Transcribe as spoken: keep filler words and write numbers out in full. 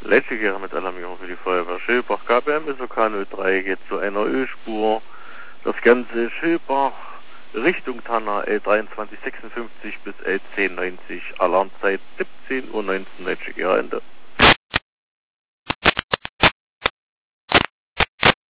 Letztjähriger mit Alarmierung für die Feuerwehr Schilbach. K B M S O K null drei geht zu einer Ölspur. Das Ganze Schilbach Richtung Tanna L dreiundzwanzig sechsundfünfzig bis L zehn neunzig. Alarmzeit siebzehn Uhr neunzehn, Letztjähriger Ende.